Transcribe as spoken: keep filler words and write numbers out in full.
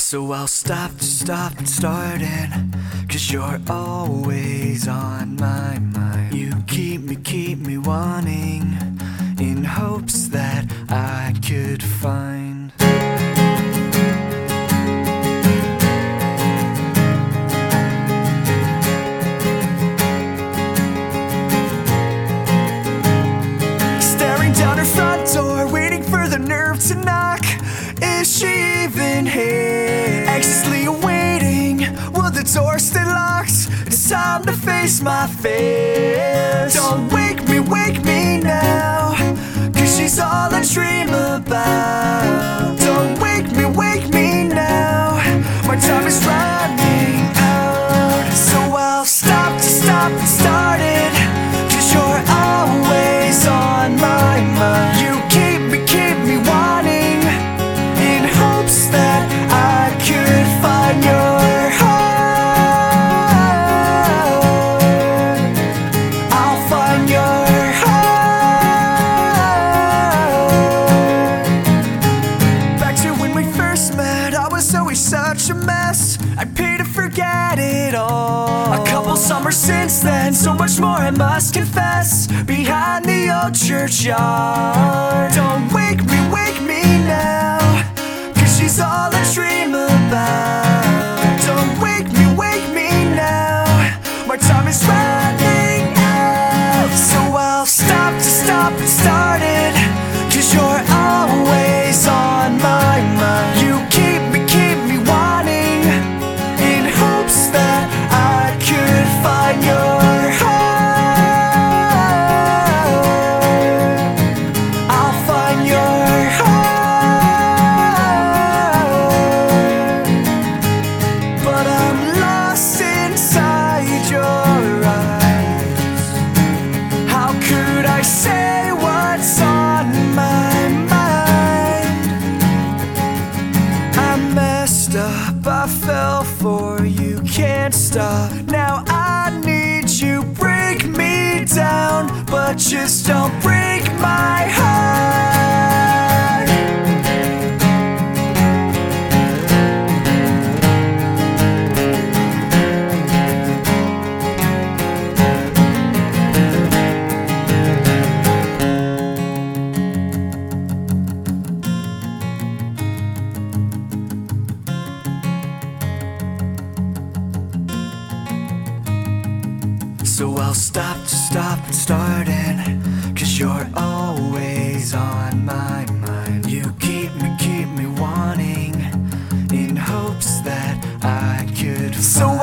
So I'll stop to stop and start it, 'cause you're always on my mind. You keep me, keep me wanting, in hopes that I could find staring down her front door, waiting for the nerve to knock. Is she even here? Anxiously awaiting, will the door stay locked? It's time to face my fears. Don't wake me, wake me now, 'cause she's all I dream about. Don't wake me, wake me now, my time is running out. So I'll stop to stop and start it, 'cause you're always on my mind. You keep me, keep me wanting, in hopes that I could find your heart. I'll find your heart. Back to when we first met, I was always such a mess. I'd pay to forget it all. A couple summers since then, so much more I must confess. Behind the old churchyard. Don't wake me, wake me now, 'cause she's all I dream about. Don't wake me, wake me now, my time is running out. So I'll stop to stop and start it, 'cause you're always on my mind. You keep me, keep me wanting, in hopes that I could find your heart. I'll find your heart. But I'm lost inside your eyes. How could I say what's on my mind? I messed up, I fell for you, can't stop. Now I need you, break me down, but just don't break my heart. So I'll stop to stop and start it, 'cause you're always on my mind. You keep me, keep me wanting, in hopes that I could find. So